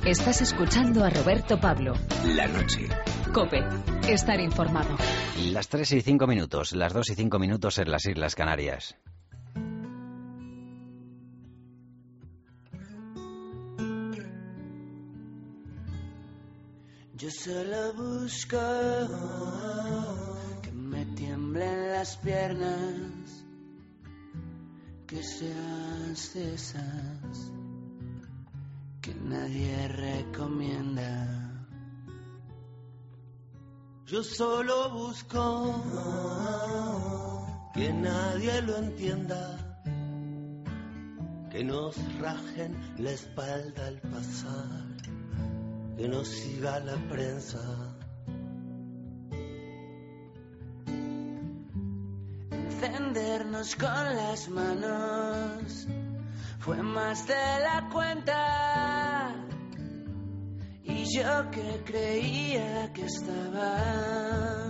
Estás escuchando a Roberto Pablo. La noche. COPE. Estar informado. Las 3:05, las 2:05 en las Islas Canarias. Yo solo busco que me tiemblen las piernas, que sean cesas, que nadie recomienda. Yo solo busco que nadie lo entienda, que nos rajen la espalda al pasar, que nos siga la prensa. Encendernos con las manos fue más de la cuenta, y yo que creía que estaba.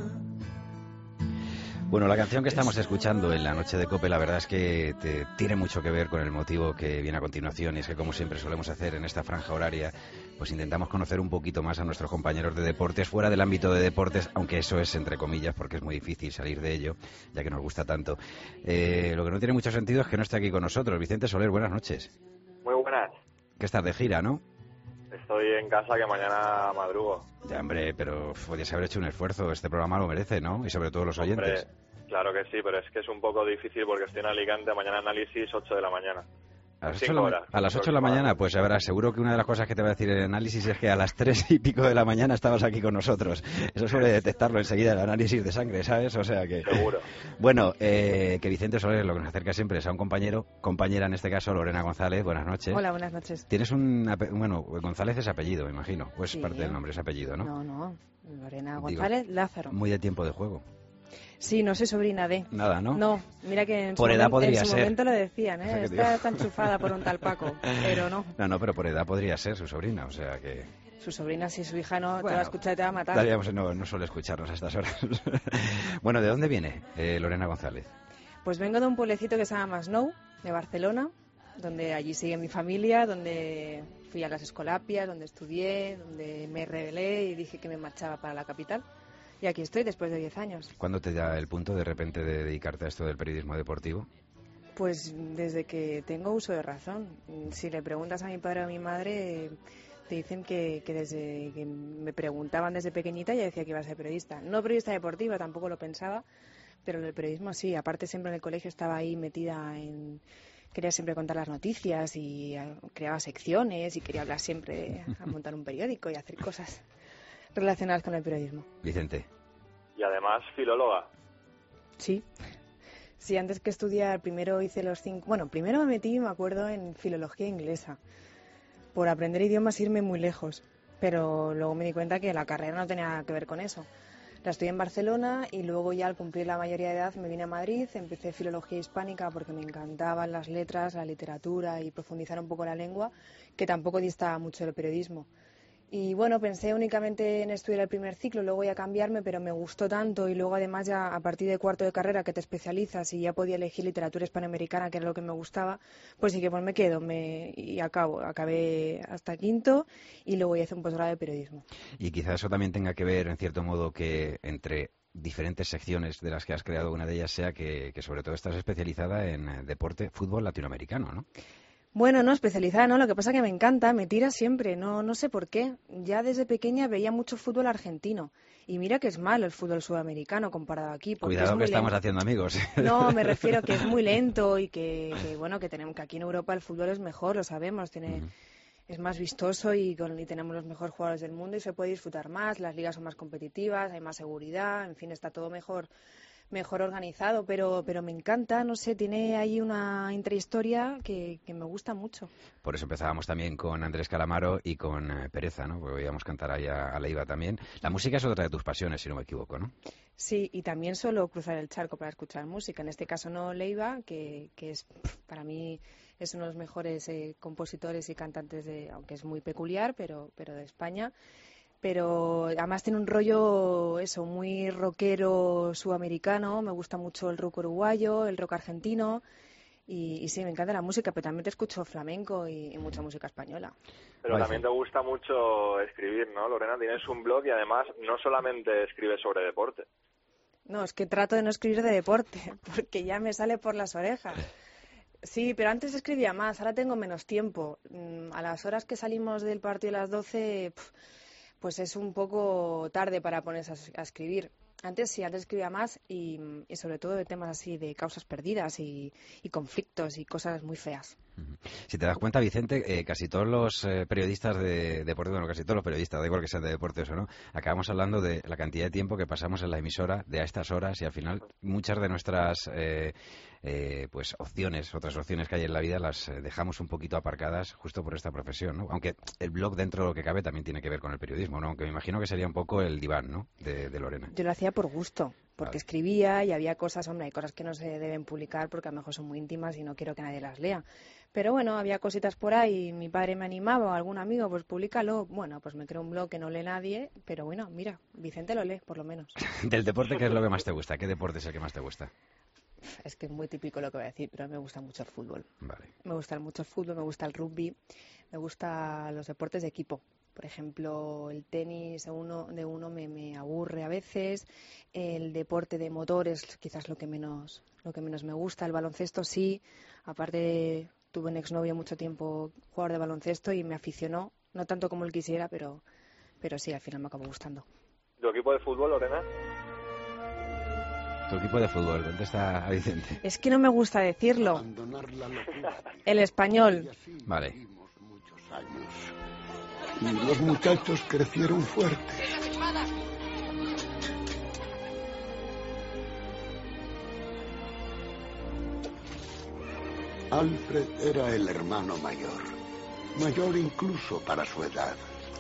Bueno, la canción que estamos escuchando en la noche de COPE, la verdad es que tiene mucho que ver con el motivo que viene a continuación, y es que, como siempre solemos hacer en esta franja horaria, pues intentamos conocer un poquito más a nuestros compañeros de deportes, fuera del ámbito de deportes, aunque eso es entre comillas, porque es muy difícil salir de ello, ya que nos gusta tanto. Lo que no tiene mucho sentido es que no esté aquí con nosotros. Vicente Soler, buenas noches. Muy buenas. Que estás de gira, ¿no? Estoy en casa, que mañana madrugo. Ya, hombre, pero podías haber hecho un esfuerzo. Este programa lo merece, ¿no? Y sobre todo los oyentes. Hombre, claro que sí, pero es que es un poco difícil porque estoy en Alicante, mañana análisis 8 de la mañana. A las 8 de la mañana, pues a ver, seguro que una de las cosas que te va a decir el análisis es que a las 3:00 de la mañana estabas aquí con nosotros. Eso suele detectarlo enseguida el análisis de sangre, ¿sabes? O sea que... Seguro. Bueno, que Vicente Soler lo que nos acerca siempre es a un compañera en este caso, Lorena González. Buenas noches. Hola, buenas noches. Tienes bueno, González es apellido, me imagino. Pues sí, parte del nombre, es apellido, ¿no? No, Lorena González Lázaro. Muy de tiempo de juego. Sí, no soy sobrina de. Nada, ¿no? No, mira que en por edad podría en su ser. momento lo decían, ¿eh? Está enchufada por un tal Paco, pero no. No, pero por edad podría ser su sobrina, o sea que... Su sobrina, si su hija no te va a escuchar, te va a matar. No suele escucharnos a estas horas. Bueno, ¿de dónde viene Lorena González? Pues vengo de un pueblecito que se llama Masnou, de Barcelona, donde allí sigue mi familia, donde fui a las Escolapias, donde estudié, donde me rebelé y dije que me marchaba para la capital. Y aquí estoy después de 10 años. ¿Cuándo te da el punto de repente de dedicarte a esto del periodismo deportivo? Pues desde que tengo uso de razón. Si le preguntas a mi padre o a mi madre, te dicen que desde que me preguntaban desde pequeñita ya decía que iba a ser periodista. No periodista deportiva, tampoco lo pensaba, pero el periodismo sí. Aparte, siempre en el colegio estaba ahí metida en... Quería siempre contar las noticias y creaba secciones y quería hablar siempre, a montar un periódico y hacer cosas relacionadas con el periodismo. Vicente. Y además, filóloga. Sí. Sí, antes que estudiar, primero hice los 5... Bueno, primero me metí, me acuerdo, en filología inglesa. Por aprender idiomas, irme muy lejos. Pero luego me di cuenta que la carrera no tenía nada que ver con eso. La estudié en Barcelona y luego ya al cumplir la mayoría de edad me vine a Madrid, empecé filología hispánica porque me encantaban las letras, la literatura y profundizar un poco la lengua, que tampoco distaba mucho del periodismo. Y bueno, pensé únicamente en estudiar el primer ciclo, luego ya cambiarme, pero me gustó tanto y luego además ya a partir de cuarto de carrera que te especializas y ya podía elegir literatura hispanoamericana, que era lo que me gustaba, pues sí que pues me quedo y acabé hasta quinto y luego ya hice un posgrado de periodismo. Y quizás eso también tenga que ver, en cierto modo, que entre diferentes secciones de las que has creado, una de ellas sea que sobre todo estás especializada en deporte, fútbol latinoamericano, ¿no? Bueno, no, especializada no, lo que pasa que me encanta, me tira siempre, no sé por qué. Ya desde pequeña veía mucho fútbol argentino y mira que es malo el fútbol sudamericano comparado aquí. Cuidado que estamos haciendo amigos. No, me refiero que es muy lento y que tenemos que aquí en Europa el fútbol es mejor, lo sabemos, es más vistoso y tenemos los mejores jugadores del mundo y se puede disfrutar más, las ligas son más competitivas, hay más seguridad, en fin, está todo mejor organizado, pero me encanta, no sé, tiene ahí una intrahistoria que me gusta mucho. Por eso empezábamos también con Andrés Calamaro y con Pereza, ¿no? Porque íbamos a cantar ahí a Leiva también. La música es otra de tus pasiones, si no me equivoco, ¿no? Sí, y también suelo cruzar el charco para escuchar música, en este caso no Leiva, que es, para mí es uno de los mejores compositores y cantantes, aunque es muy peculiar, pero de España. Pero además tiene un rollo, muy rockero sudamericano, me gusta mucho el rock uruguayo, el rock argentino Y sí, me encanta la música, pero también te escucho flamenco y mucha música española. Pero Vale, también sí. te gusta mucho escribir, ¿no, Lorena? Tienes un blog y además no solamente escribes sobre deporte. No, es que trato de no escribir de deporte, porque ya me sale por las orejas. Sí, pero antes escribía más, ahora tengo menos tiempo. A las horas que salimos del partido a las 12, pues es un poco tarde para ponerse a escribir. Antes sí, antes escribía más y sobre todo de temas así de causas perdidas y conflictos y cosas muy feas. Si te das cuenta, Vicente, casi todos los periodistas de deporte, bueno, casi todos los periodistas, da igual que sean de deportes o no, acabamos hablando de la cantidad de tiempo que pasamos en la emisora de a estas horas y al final muchas de nuestras pues opciones, otras opciones que hay en la vida las dejamos un poquito aparcadas justo por esta profesión, ¿no? Aunque el blog dentro de lo que cabe también tiene que ver con el periodismo, ¿no? Aunque me imagino que sería un poco el diván, ¿no? de Lorena. Yo lo hacía por gusto, porque Vale. escribía y había cosas, hombre, hay cosas que no se deben publicar porque a lo mejor son muy íntimas y no quiero que nadie las lea. Pero bueno, había cositas por ahí, mi padre me animaba o algún amigo, pues públicalo. Bueno, pues me creo un blog que no lee nadie, pero bueno, mira, Vicente lo lee, por lo menos. Del deporte, ¿qué es lo que más te gusta? ¿Qué deporte es el que más te gusta? Es que es muy típico lo que voy a decir, pero me gusta mucho el fútbol. Vale. Me gusta mucho el fútbol, me gusta el rugby, me gustan los deportes de equipo. Por ejemplo, el tenis de uno me aburre a veces, el deporte de motor es quizás lo que menos me gusta, el baloncesto sí, aparte tuve un exnovio mucho tiempo jugador de baloncesto y me aficionó, no tanto como él quisiera, pero sí, al final me acabó gustando. ¿Tu equipo de fútbol, Lorena? Tu equipo de fútbol, contesta a Vicente. Es que no me gusta decirlo. El español. Y así Vale. vivimos muchos años. Y los muchachos crecieron fuertes. Alfred era el hermano mayor incluso para su edad.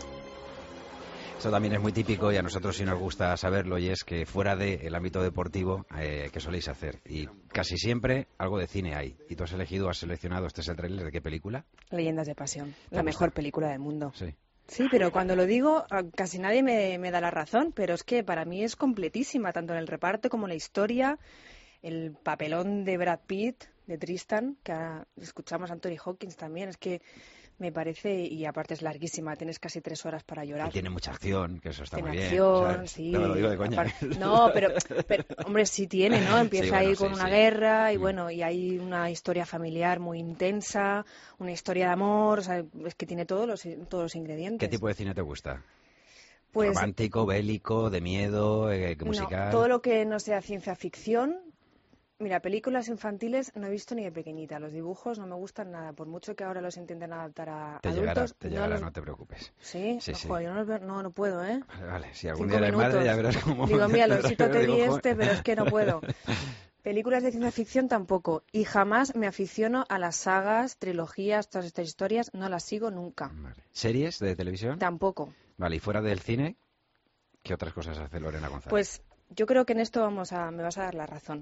Eso también es muy típico y a nosotros sí nos gusta saberlo y es que fuera del ámbito deportivo, ¿qué soléis hacer? Y casi siempre algo de cine hay. Y tú has seleccionado, este es el tráiler ¿de qué película? Leyendas de Pasión, ¿Te la gusta? mejor película del mundo. Sí. Sí, pero cuando lo digo, casi nadie me da la razón, pero es que para mí es completísima, tanto en el reparto como en la historia, el papelón de Brad Pitt, de Tristan, que ahora escuchamos a Anthony Hopkins también, es que me parece, y aparte es larguísima, tienes casi 3 horas para llorar. Y tiene mucha acción, que eso está Tiene muy bien. acción, ¿sabes? sí. No me lo digo de coña. No, pero, hombre, sí tiene, ¿no? Empieza Sí, bueno, ahí con sí, una sí. guerra y bueno, y hay una historia familiar muy intensa, una historia de amor, o sea, es que tiene todos los ingredientes. ¿Qué tipo de cine te gusta? Pues, ¿Romántico, bélico, de miedo, musical? No, todo lo que no sea ciencia ficción. Mira, películas infantiles no he visto ni de pequeñita. Los dibujos no me gustan nada. Por mucho que ahora los intenten adaptar a Te adultos. llegará, no te preocupes. Sí, Sí, no, sí. joder, yo no, no puedo, ¿eh? Vale, si algún 5 día eres madre ya minutos. verás cómo... Digo, mira, lo te di dibujo. pero es que no puedo. Películas de ciencia ficción tampoco. Y jamás me aficiono a las sagas, trilogías, todas estas historias. No las sigo nunca. Vale. ¿Series de televisión? Tampoco. Vale, y fuera del cine, ¿qué otras cosas hace Lorena González? Pues yo creo que en esto me vas a dar la razón.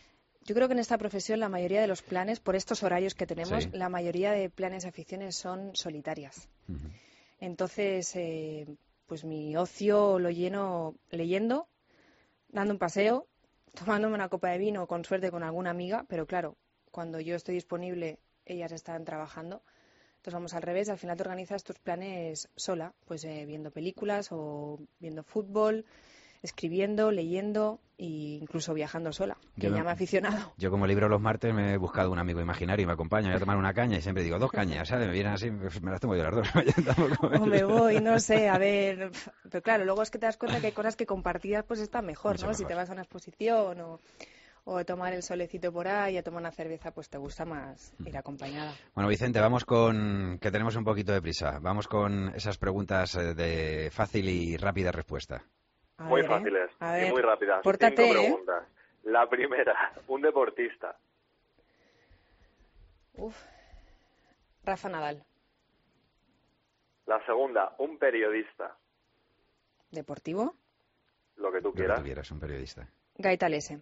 Yo creo que en esta profesión la mayoría de los planes, por estos horarios que tenemos, Sí. la mayoría de planes y aficiones son solitarias. Ujú. Entonces, pues mi ocio lo lleno leyendo, dando un paseo, tomándome una copa de vino, con suerte con alguna amiga, pero claro, cuando yo estoy disponible, ellas están trabajando. Entonces vamos al revés, al final te organizas tus planes sola, pues viendo películas o viendo fútbol, escribiendo, leyendo e incluso viajando sola, que ya me he aficionado. Yo como libro los martes me he buscado un amigo imaginario y me acompaña, voy a tomar una caña y siempre digo 2 cañas, ¿sabes? Me vienen así, pues me las tomo yo las 2. O me voy, no sé, a ver, pero claro, luego es que te das cuenta que hay cosas que compartidas pues están mejor, Mucho ¿no? Si mejor. te vas a una exposición o a tomar el solecito por ahí, a tomar una cerveza, pues te gusta más ir acompañada. Bueno, Vicente, vamos con, que tenemos un poquito de prisa, vamos con esas preguntas de fácil y rápida respuesta. A Muy ver, fáciles A y ver, muy rápidas. pórtate, 5 preguntas. La primera, un deportista. Rafa Nadal, La segunda, un periodista. deportivo, Lo que tú Lo que quieras. tuvieras, un periodista. Gaita Lese.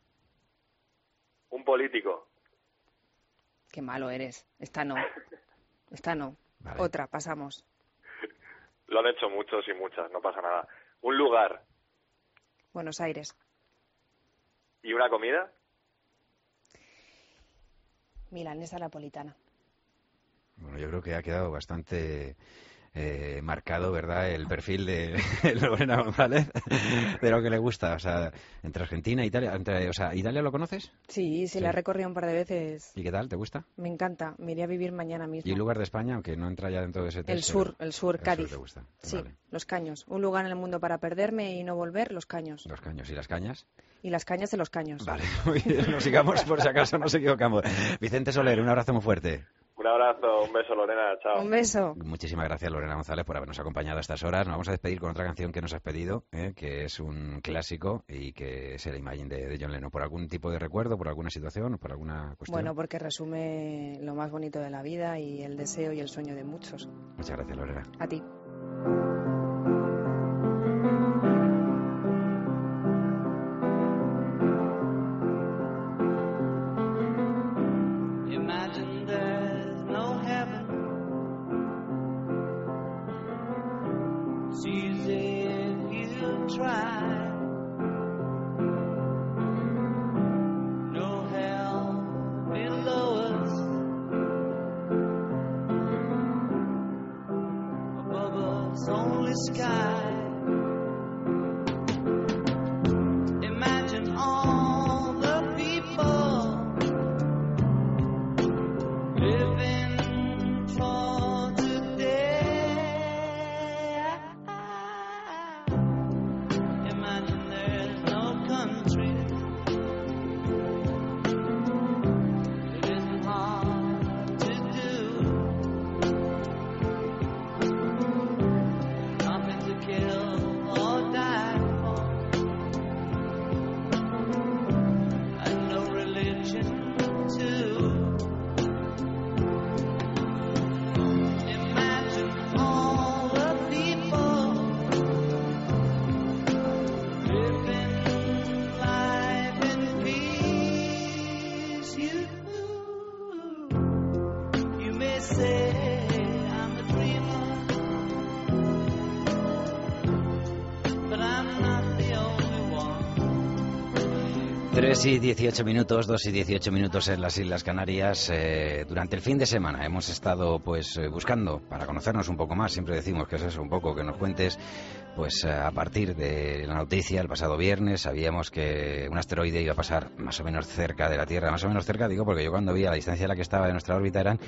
Un político. Qué malo eres. Esta no. Vale. Otra, pasamos. Lo han hecho muchos y muchas, no pasa nada. Un lugar Buenos Aires. y una comida. milanesa napolitana. Bueno, yo creo que ha quedado bastante marcado, ¿verdad?, el perfil de Lorena González, de lo que le gusta. O sea, entre Argentina e Italia. ¿Italia lo conoces? Sí, la he recorrido un par de veces. ¿Y qué tal? ¿Te gusta? Me encanta. Me iría a vivir mañana mismo. ¿Y un lugar de España, aunque no entra ya dentro de ese test? El sur, Cádiz. ¿Te gusta? Sí, Vale. Los Caños. Un lugar en el mundo para perderme y no volver, Los Caños. Los Caños. ¿Y las cañas? Y las cañas de Los Caños. Vale, muy bien. Nos sigamos por si acaso nos equivocamos. Vicente Soler, un abrazo muy fuerte. Un abrazo, un beso, Lorena, chao. Un beso. Muchísimas gracias, Lorena González, por habernos acompañado a estas horas. Nos vamos a despedir con otra canción que nos has pedido, que es un clásico y que es el Imagine de John Lennon. ¿Por algún tipo de recuerdo, por alguna situación, por alguna cuestión? Bueno, porque resume lo más bonito de la vida y el deseo y el sueño de muchos. Muchas gracias, Lorena. A ti. Y 18 minutos, 2 y 18 minutos en las Islas Canarias. Durante el fin de semana hemos estado buscando para conocernos un poco más. Siempre decimos que es eso, un poco que nos cuentes. Pues a partir de la noticia, el pasado viernes, sabíamos que un asteroide iba a pasar más o menos cerca de la Tierra. Más o menos cerca, digo, porque yo cuando vi a la distancia a la que estaba de nuestra órbita eran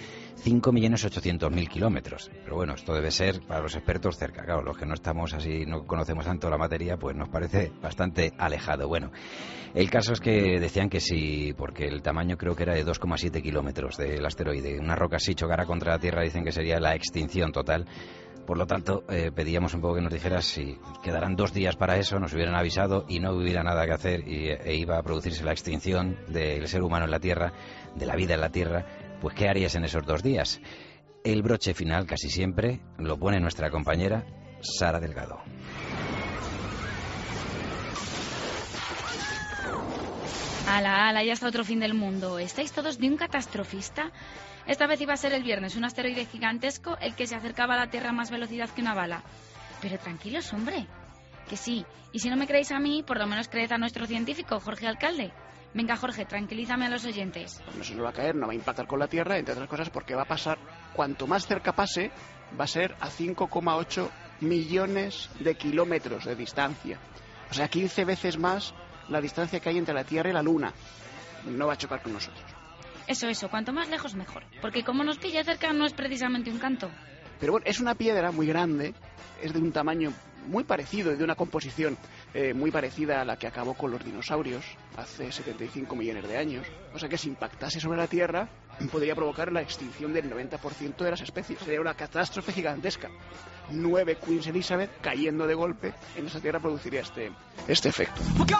5.800.000 kilómetros. Pero bueno, esto debe ser para los expertos cerca. Claro, los que no estamos así, no conocemos tanto la materia, pues nos parece bastante alejado. Bueno, el caso es que decían que sí, porque el tamaño creo que era de 2,7 kilómetros del asteroide. Una roca así chocara contra la Tierra, dicen que sería la extinción total. Por lo tanto, pedíamos un poco que nos dijeras si quedaran 2 días para eso, nos hubieran avisado y no hubiera nada que hacer e iba a producirse la extinción del ser humano en la Tierra, de la vida en la Tierra, pues ¿qué harías en esos 2 días? El broche final, casi siempre, lo pone nuestra compañera Sara Delgado. Ala, ya está otro fin del mundo. ¿Estáis todos de un catastrofista? Esta vez iba a ser el viernes, un asteroide gigantesco, el que se acercaba a la Tierra a más velocidad que una bala. Pero tranquilos, hombre, que sí. Y si no me creéis a mí, por lo menos creed a nuestro científico, Jorge Alcalde. Venga, Jorge, tranquilízame a los oyentes. Pues no se nos va a caer, no va a impactar con la Tierra, entre otras cosas porque va a pasar, cuanto más cerca pase, va a ser a 5,8 millones de kilómetros de distancia. O sea, 15 veces más la distancia que hay entre la Tierra y la Luna. No va a chocar con nosotros. Eso, cuanto más lejos mejor. Porque como nos pilla cerca no es precisamente un canto. Pero bueno, es una piedra muy grande, es de un tamaño muy parecido y de una composición muy parecida a la que acabó con los dinosaurios hace 75 millones de años. O sea que si impactase sobre la Tierra podría provocar la extinción del 90% de las especies. Sería una catástrofe gigantesca. 9 Queen Elizabeth cayendo de golpe en esa Tierra produciría este efecto.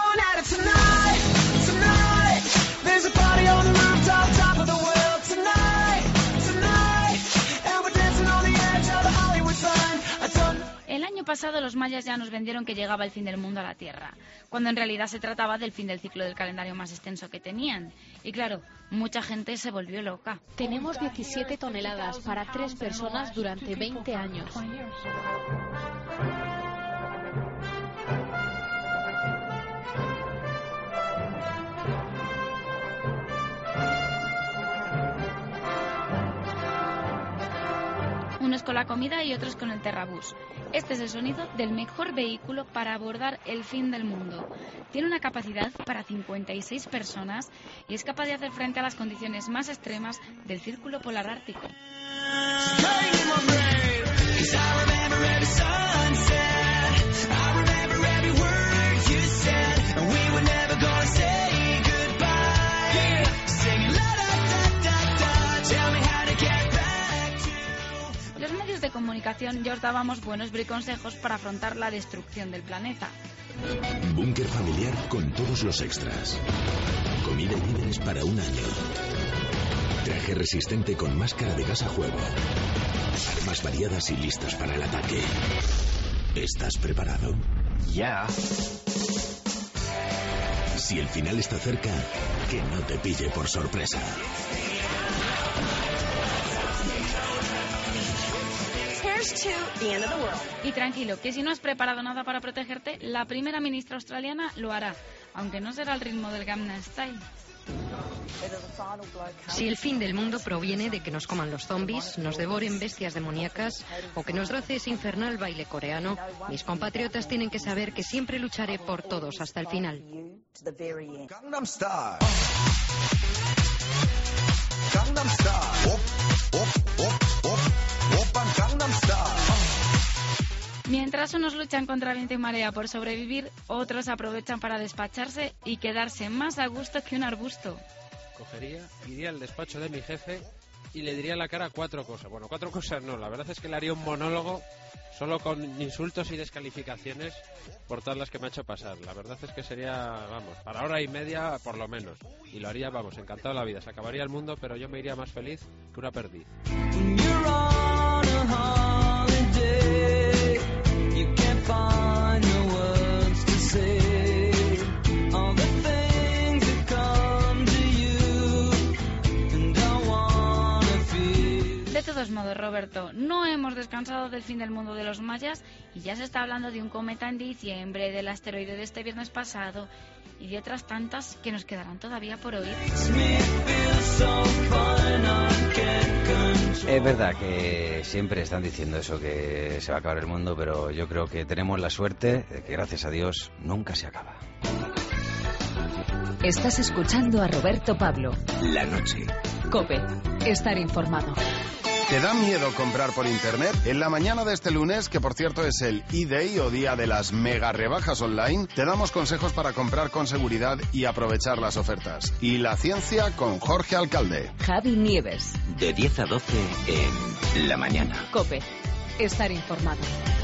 El año pasado los mayas ya nos vendieron que llegaba el fin del mundo a la Tierra, cuando en realidad se trataba del fin del ciclo del calendario más extenso que tenían. Y claro, mucha gente se volvió loca. Tenemos 17 toneladas para 3 personas durante 20 años. unos con la comida y otros con el Terrabús. Este es el sonido del mejor vehículo para abordar el fin del mundo. Tiene una capacidad para 56 personas y es capaz de hacer frente a las condiciones más extremas del Círculo Polar Ártico. Los medios de comunicación ya os dábamos buenos briconsejos para afrontar la destrucción del planeta. Búnker familiar con todos los extras. Comida y víveres para un año. Traje resistente con máscara de gas a juego. Armas variadas y listas para el ataque. ¿Estás preparado? Ya. Si el final está cerca, que no te pille por sorpresa. Y tranquilo, que si no has preparado nada para protegerte, la primera ministra australiana lo hará, aunque no será al ritmo del Gangnam Style. Si el fin del mundo proviene de que nos coman los zombies, nos devoren bestias demoníacas o que nos roce ese infernal baile coreano, mis compatriotas tienen que saber que siempre lucharé por todos hasta el final. Gangnam Style. Gangnam Style. Gangnam Style. Mientras unos luchan contra viento y marea por sobrevivir, otros aprovechan para despacharse y quedarse más a gusto que un arbusto. Iría al despacho de mi jefe y le diría a la cara 4 cosas. Bueno, 4 cosas no, la verdad es que le haría un monólogo solo con insultos y descalificaciones por todas las que me ha hecho pasar. La verdad es que sería, vamos, para hora y media por lo menos. Y lo haría, vamos, encantado de la vida. Se acabaría el mundo, pero yo me iría más feliz que una perdiz. De todos modos, Roberto, no hemos descansado del fin del mundo de los mayas y ya se está hablando de un cometa en diciembre, del asteroide de este viernes pasado y de otras tantas que nos quedarán todavía por oír. Es verdad que siempre están diciendo eso, que se va a acabar el mundo, pero yo creo que tenemos la suerte de que, gracias a Dios, nunca se acaba. Estás escuchando a Roberto Pablo. La noche. COPE. Estar informado. ¿Te da miedo comprar por internet? En la mañana de este lunes, que por cierto es el E-Day o día de las mega rebajas online, te damos consejos para comprar con seguridad y aprovechar las ofertas. Y la ciencia con Jorge Alcalde. Javi Nieves. De 10 a 12 en La Mañana. COPE. Estar informado.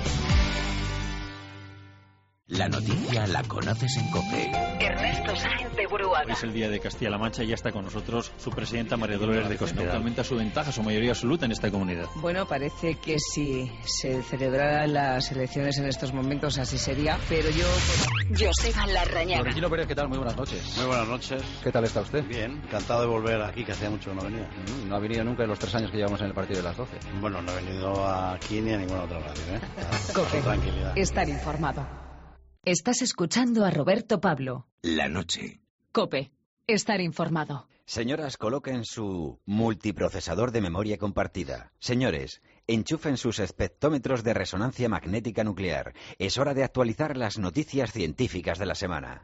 La noticia la conoces en COPE. Ernesto Sáenz de Buruaga. Es el día de Castilla-La Mancha y ya está con nosotros su presidenta María Dolores de Cospedal. Aumenta su ventaja, su mayoría absoluta en esta comunidad. Bueno, parece que si se celebraran las elecciones en estos momentos así sería, pero yo... Joseba Larrañaga. Florentino Pérez, ¿qué tal? Muy buenas noches. Muy buenas noches. ¿Qué tal está usted? Bien, encantado de volver aquí, que hacía mucho que no venía. No ha venido nunca en los 3 años que llevamos en el partido de las 12. Bueno, no he venido aquí ni a ninguna otra radio, ¿eh? COPE. Tranquilidad. Estar informado. Estás escuchando a Roberto Pablo. La noche. COPE. Estar informado. Señoras, coloquen su multiprocesador de memoria compartida. Señores, enchufen sus espectrómetros de resonancia magnética nuclear. Es hora de actualizar las noticias científicas de la semana.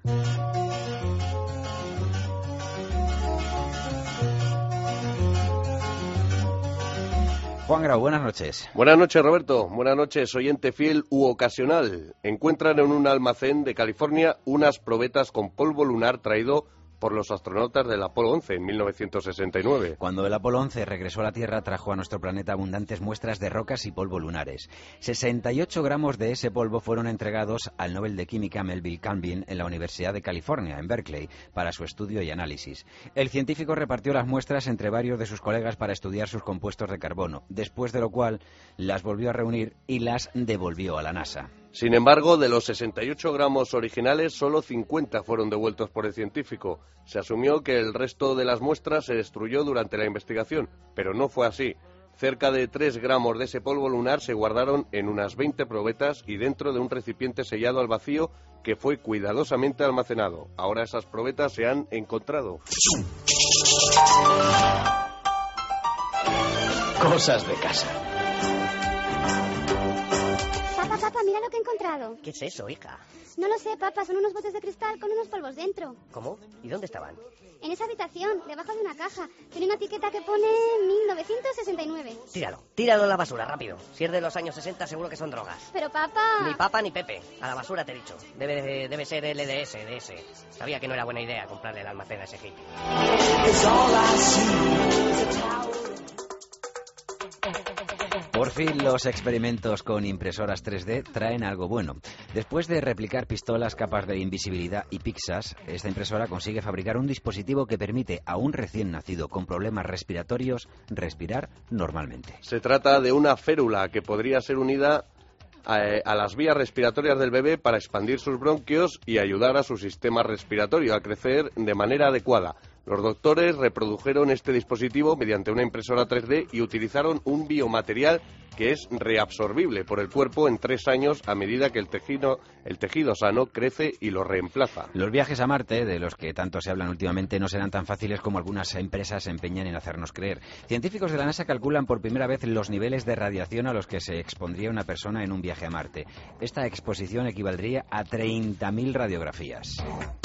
Juan Grau, buenas noches. Buenas noches, Roberto. Buenas noches, oyente fiel u ocasional. Encuentran en un almacén de California unas probetas con polvo lunar traído por los astronautas del Apolo 11 en 1969. Cuando el Apolo 11 regresó a la Tierra, trajo a nuestro planeta abundantes muestras de rocas y polvo lunares. 68 gramos de ese polvo fueron entregados al Nobel de Química Melville Calvin en la Universidad de California, en Berkeley, para su estudio y análisis. El científico repartió las muestras entre varios de sus colegas para estudiar sus compuestos de carbono, después de lo cual las volvió a reunir y las devolvió a la NASA. Sin embargo, de los 68 gramos originales, solo 50 fueron devueltos por el científico. Se asumió que el resto de las muestras se destruyó durante la investigación, pero no fue así. Cerca de 3 gramos de ese polvo lunar se guardaron en unas 20 probetas y dentro de un recipiente sellado al vacío que fue cuidadosamente almacenado. Ahora esas probetas se han encontrado. Cosas de casa. mira lo que he encontrado. ¿Qué es eso, hija? No lo sé, papá, son unos botes de cristal con unos polvos dentro. ¿Cómo? ¿Y dónde estaban? En esa habitación, debajo de una caja. Tiene una etiqueta que pone 1969. Tíralo a la basura, rápido. Si es de los años 60, seguro que son drogas. Pero, papá... Ni papa ni Pepe. A la basura te he dicho. Debe ser LDS, DS. Sabía que no era buena idea comprarle el almacén a ese hippie. Por fin los experimentos con impresoras 3D traen algo bueno. Después de replicar pistolas, capas de invisibilidad y pizzas, esta impresora consigue fabricar un dispositivo que permite a un recién nacido con problemas respiratorios respirar normalmente. Se trata de una férula que podría ser unida a las vías respiratorias del bebé para expandir sus bronquios y ayudar a su sistema respiratorio a crecer de manera adecuada. Los doctores reprodujeron este dispositivo mediante una impresora 3D y utilizaron un biomaterial que es reabsorbible por el cuerpo en 3 años a medida que el tejido sano crece y lo reemplaza. Los viajes a Marte, de los que tanto se hablan últimamente, no serán tan fáciles como algunas empresas se empeñan en hacernos creer. Científicos de la NASA calculan por primera vez los niveles de radiación a los que se expondría una persona en un viaje a Marte. Esta exposición equivaldría a 30.000 radiografías.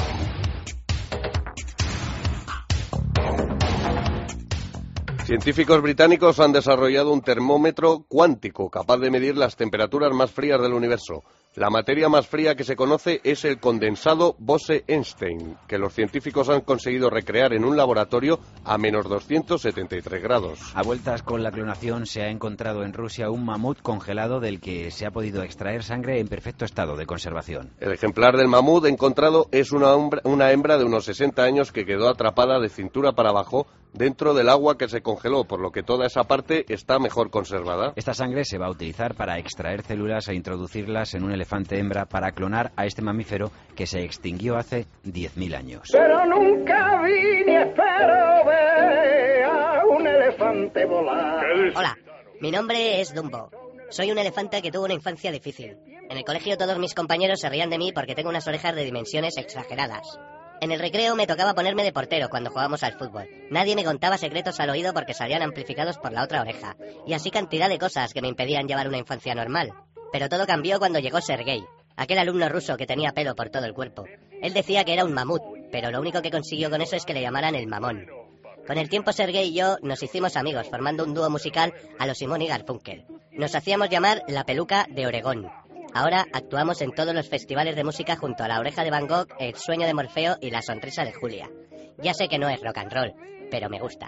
Científicos británicos han desarrollado un termómetro cuántico capaz de medir las temperaturas más frías del universo. La materia más fría que se conoce es el condensado Bose-Einstein, que los científicos han conseguido recrear en un laboratorio a menos 273 grados. A vueltas con la clonación, se ha encontrado en Rusia un mamut congelado del que se ha podido extraer sangre en perfecto estado de conservación. El ejemplar del mamut encontrado es una hembra de unos 60 años que quedó atrapada de cintura para abajo dentro del agua que se congeló, por lo que toda esa parte está mejor conservada. Esta sangre se va a utilizar para extraer células e introducirlas en un elefante hembra para clonar a este mamífero que se extinguió hace 10.000 años. Pero nunca vi ni espero ver a un elefante volar. Hola, mi nombre es Dumbo. Soy un elefante que tuvo una infancia difícil. En el colegio todos mis compañeros se reían de mí porque tengo unas orejas de dimensiones exageradas. En el recreo me tocaba ponerme de portero cuando jugábamos al fútbol. Nadie me contaba secretos al oído porque salían amplificados por la otra oreja. Y así cantidad de cosas que me impedían llevar una infancia normal. Pero todo cambió cuando llegó Sergei, aquel alumno ruso que tenía pelo por todo el cuerpo. Él decía que era un mamut, pero lo único que consiguió con eso es que le llamaran el mamón. Con el tiempo Sergei y yo nos hicimos amigos, formando un dúo musical a los Simón y Garfunkel. Nos hacíamos llamar La Peluca de Oregón. Ahora actuamos en todos los festivales de música junto a La Oreja de Van Gogh, El Sueño de Morfeo y La Sonrisa de Julia. Ya sé que no es rock and roll, pero me gusta.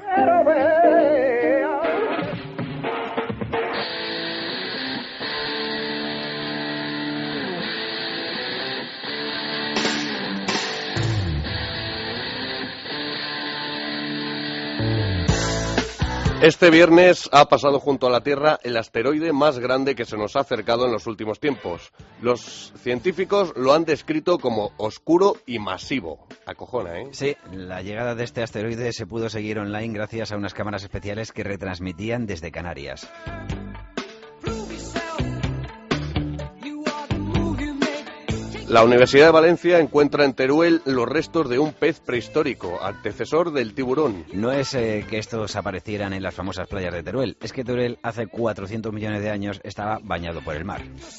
Este viernes ha pasado junto a la Tierra el asteroide más grande que se nos ha acercado en los últimos tiempos. Los científicos lo han descrito como oscuro y masivo. Acojona, ¿eh? Sí, la llegada de este asteroide se pudo seguir online gracias a unas cámaras especiales que retransmitían desde Canarias. La Universidad de Valencia encuentra en Teruel los restos de un pez prehistórico, antecesor del tiburón. No es que estos aparecieran en las famosas playas de Teruel, es que Teruel hace 400 millones de años estaba bañado por el mar.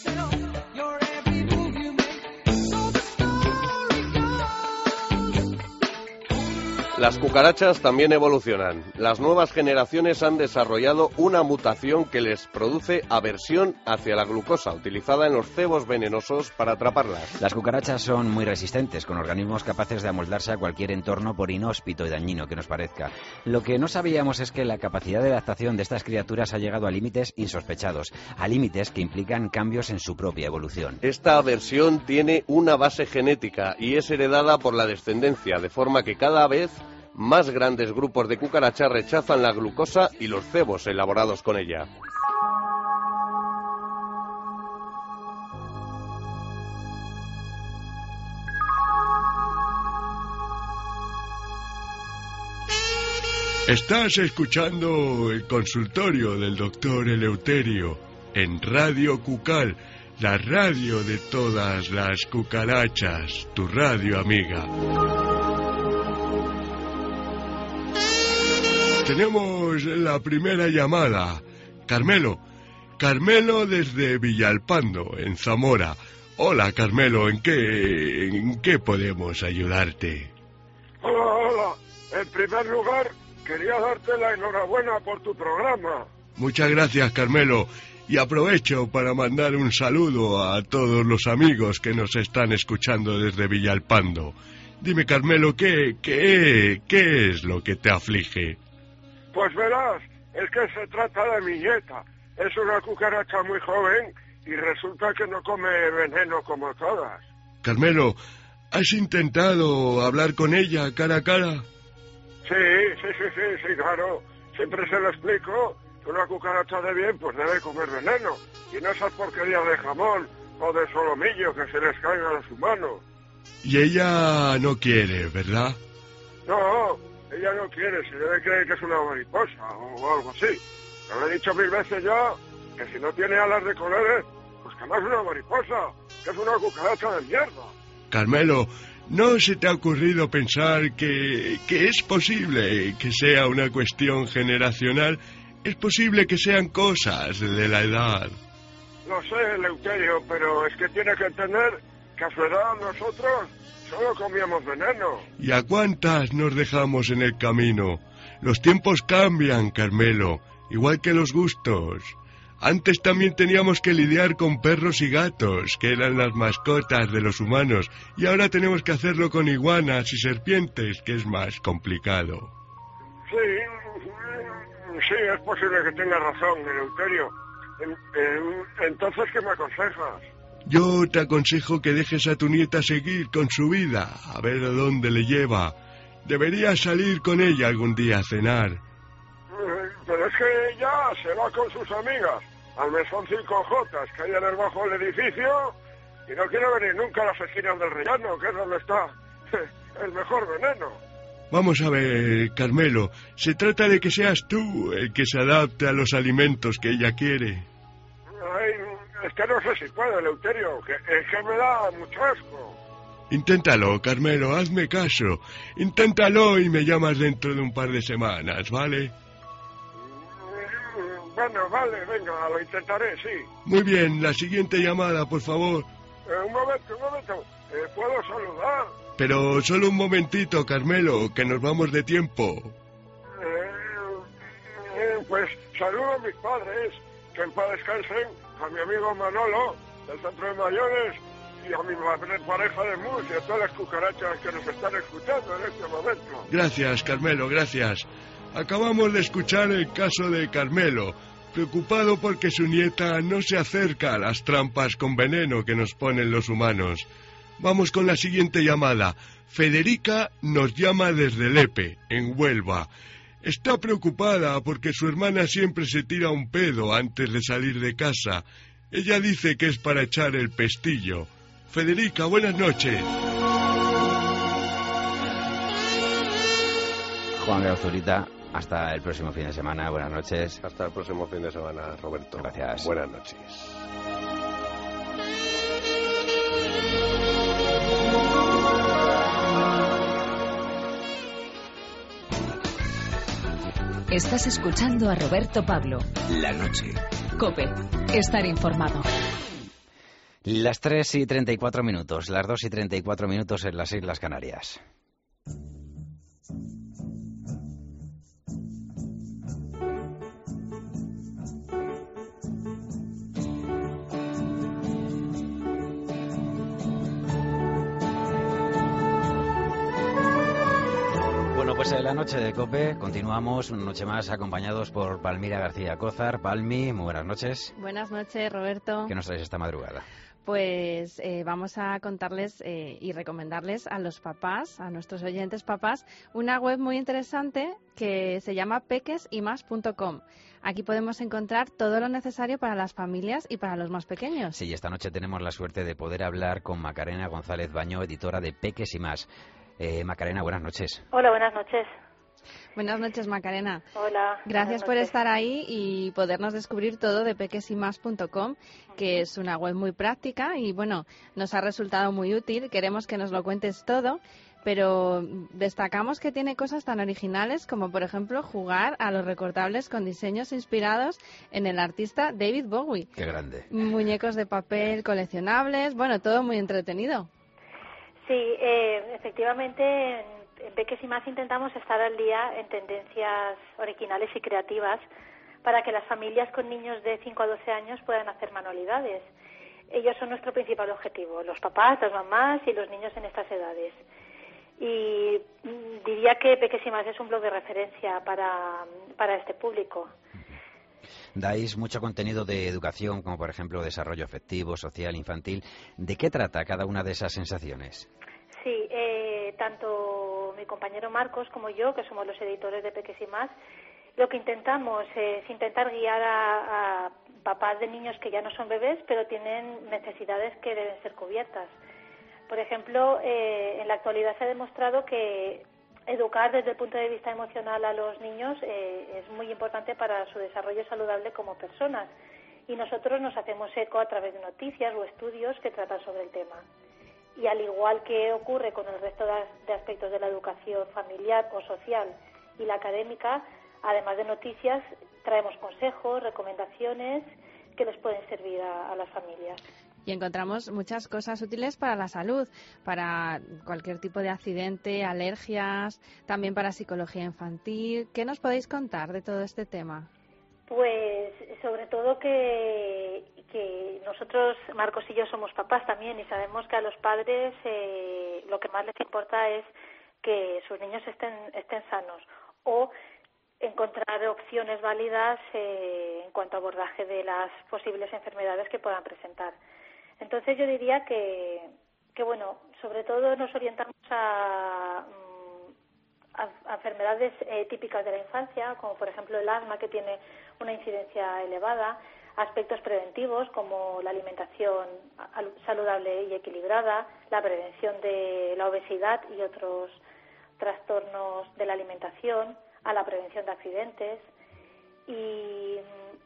Las cucarachas también evolucionan. Las nuevas generaciones han desarrollado una mutación que les produce aversión hacia la glucosa, utilizada en los cebos venenosos para atraparlas. Las cucarachas son muy resistentes, con organismos capaces de amoldarse a cualquier entorno, por inhóspito y dañino que nos parezca. Lo que no sabíamos es que la capacidad de adaptación de estas criaturas ha llegado a límites insospechados, a límites que implican cambios en su propia evolución. Esta aversión tiene una base genética y es heredada por la descendencia, de forma que cada vez más grandes grupos de cucarachas rechazan la glucosa y los cebos elaborados con ella. Estás escuchando el consultorio del doctor Eleuterio en Radio Cucal, la radio de todas las cucarachas, tu radio amiga. Tenemos la primera llamada. Carmelo, Carmelo desde Villalpando, en Zamora. Hola, Carmelo, ¿en qué podemos ayudarte? Hola. En primer lugar, quería darte la enhorabuena por tu programa. Muchas gracias, Carmelo. Y aprovecho para mandar un saludo a todos los amigos que nos están escuchando desde Villalpando. Dime, Carmelo, ¿qué es lo que te aflige? Pues verás, es que se trata de mi nieta. Es una cucaracha muy joven y resulta que no come veneno como todas. Carmelo, ¿has intentado hablar con ella cara a cara? Sí, claro. Siempre se lo explico. Una cucaracha de bien pues debe comer veneno. Y no esas porquerías de jamón o de solomillo que se les caen a los humanos. Y ella no quiere, ¿verdad? No, ella no quiere. Si debe creer que es una mariposa o algo así. Te lo he dicho 1000 veces ya, que si no tiene alas de colores, pues que no es una mariposa, que es una cucaracha de mierda. Carmelo, ¿no se te ha ocurrido pensar que es posible que sea una cuestión generacional? Es posible que sean cosas de la edad. Lo sé, Eleuterio, pero es que tiene que entender que a su edad nosotros solo comíamos veneno. ¿Y a cuántas nos dejamos en el camino? Los tiempos cambian, Carmelo, igual que los gustos. Antes también teníamos que lidiar con perros y gatos, que eran las mascotas de los humanos, y ahora tenemos que hacerlo con iguanas y serpientes, que es más complicado. Sí, es posible que tengas razón, Eleuterio. Entonces, ¿qué me aconsejas? Yo te aconsejo que dejes a tu nieta seguir con su vida, a ver a dónde le lleva. Deberías salir con ella algún día a cenar. Pero es que ella se va con sus amigas al mesón 5J, que hay en el bajo del edificio, y no quiere venir nunca a las esquinas del rellano, que es donde está el mejor veneno. Vamos a ver, Carmelo, se trata de que seas tú el que se adapte a los alimentos que ella quiere. Ay, es que no sé si puedo, Eleuterio, es que me da mucho asco. Inténtalo, Carmelo, hazme caso. Inténtalo y me llamas dentro de un par de semanas, ¿vale? Bueno, vale, venga, lo intentaré, sí. Muy bien, la siguiente llamada, por favor. Un momento. ¿Puedo saludar? Pero solo un momentito, Carmelo, que nos vamos de tiempo. Pues saludo a mis padres, que en paz descansen, a mi amigo Manolo, del Centro de Mayores, y a mi pareja de mus y a todas las cucarachas que nos están escuchando en este momento. Gracias, Carmelo, gracias. Acabamos de escuchar el caso de Carmelo, preocupado porque su nieta no se acerca a las trampas con veneno que nos ponen los humanos. Vamos con la siguiente llamada. Federica nos llama desde Lepe, en Huelva. Está preocupada porque su hermana siempre se tira un pedo antes de salir de casa. Ella dice que es para echar el pestillo. Federica, buenas noches. Juan de Azurita, hasta el próximo fin de semana. Buenas noches. Hasta el próximo fin de semana, Roberto. Gracias. Buenas noches. Estás escuchando a Roberto Pablo. La noche. COPE. Estar informado. Las 3:34, las 2:34 en las Islas Canarias. Bueno, pues en la noche de COPE continuamos una noche más acompañados por Palmira García Cózar. Palmi, muy buenas noches. Buenas noches, Roberto. ¿Qué nos traes esta madrugada? Pues vamos a contarles y recomendarles a los papás, a nuestros oyentes papás, una web muy interesante que se llama pequesymas.com. Aquí podemos encontrar todo lo necesario para las familias y para los más pequeños. Sí, esta noche tenemos la suerte de poder hablar con Macarena González Baño, editora de Peques y Más. Macarena, buenas noches. Hola, buenas noches. Buenas noches, Macarena. Hola. Gracias por estar ahí y podernos descubrir todo de pequesymas.com, que es una web muy práctica y, bueno, nos ha resultado muy útil. Queremos que nos lo cuentes todo, pero destacamos que tiene cosas tan originales como, por ejemplo, jugar a los recortables con diseños inspirados en el artista David Bowie. ¡Qué grande! Muñecos de papel coleccionables, bueno, todo muy entretenido. Sí, efectivamente, en Peques y Más intentamos estar al día en tendencias originales y creativas para que las familias con niños de 5 a 12 años puedan hacer manualidades. Ellos son nuestro principal objetivo, los papás, las mamás y los niños en estas edades. Y diría que Peques y Más es un blog de referencia para este público. Dais mucho contenido de educación, como por ejemplo desarrollo afectivo, social, infantil. ¿De qué trata cada una de esas sensaciones? Sí, tanto mi compañero Marcos como yo, que somos los editores de Peques y Más, lo que intentamos es intentar guiar a papás de niños que ya no son bebés, pero tienen necesidades que deben ser cubiertas. Por ejemplo, en la actualidad se ha demostrado que educar desde el punto de vista emocional a los niños es muy importante para su desarrollo saludable como personas, y nosotros nos hacemos eco a través de noticias o estudios que tratan sobre el tema. Y al igual que ocurre con el resto de aspectos de la educación familiar o social y la académica, además de noticias, traemos consejos, recomendaciones que les pueden servir a las familias. Y encontramos muchas cosas útiles para la salud, para cualquier tipo de accidente, alergias, también para psicología infantil. ¿Qué nos podéis contar de todo este tema? Pues sobre todo que nosotros, Marcos y yo, somos papás también, y sabemos que a los padres lo que más les importa es que sus niños estén sanos, o encontrar opciones válidas en cuanto a abordaje de las posibles enfermedades que puedan presentar. Entonces yo diría que bueno, sobre todo nos orientamos a enfermedades típicas de la infancia, como por ejemplo el asma, que tiene una incidencia elevada, aspectos preventivos como la alimentación saludable y equilibrada, la prevención de la obesidad y otros trastornos de la alimentación, a la prevención de accidentes. Y